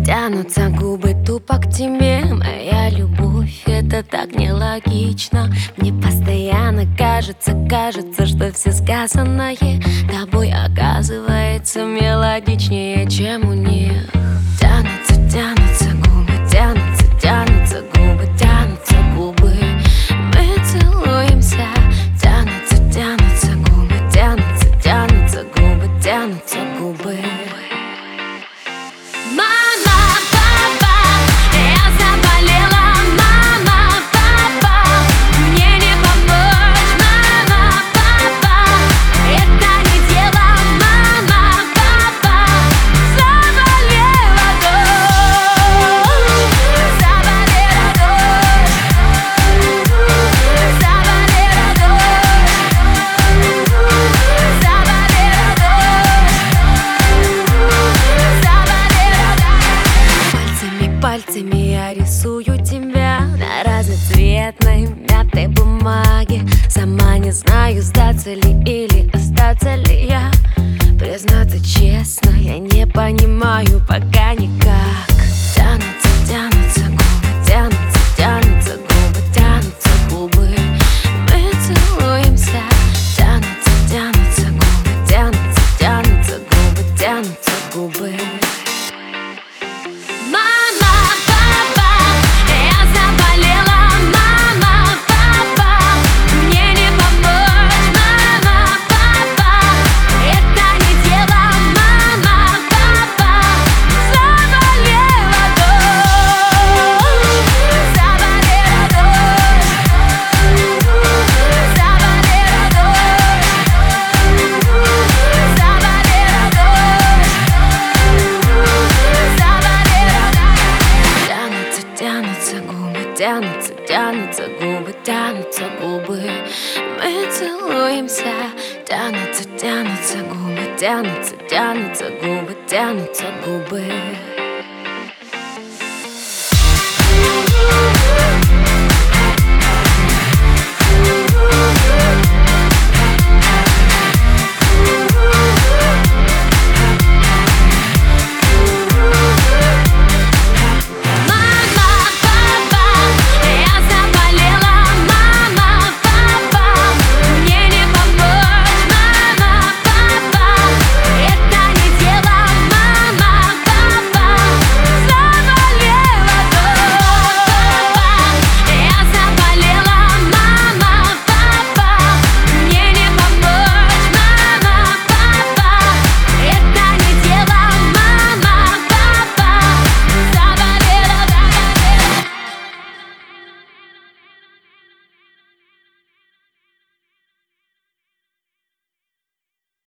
Тянутся губы тупо к тебе, моя любовь, это так нелогично. Мне постоянно кажется, что все сказанное тобой оказывается мелодичнее, чем у них. Тянутся, тянутся губы, тянутся, тянутся губы, тянутся губы. Мы целуемся. Тянутся, тянутся губы, тянутся, тянутся губы, тянутся губы. Пальцами я рисую тебя на разноцветной мятой бумаге. Сама не знаю, сдаться ли или остаться ли я. Признаться честно, я не понимаю пока никак. Тянутся, тянутся губы, тянутся, тянутся губы, тянутся губы. Мы целуемся. Тянутся, тянутся губы, тянутся, тянутся губы, тянутся губы. Тянутся, тянутся губы, тянутся губы. Мы целуемся. Тянутся, тянутся губы, тянутся, тянутся губы, тянутся губы.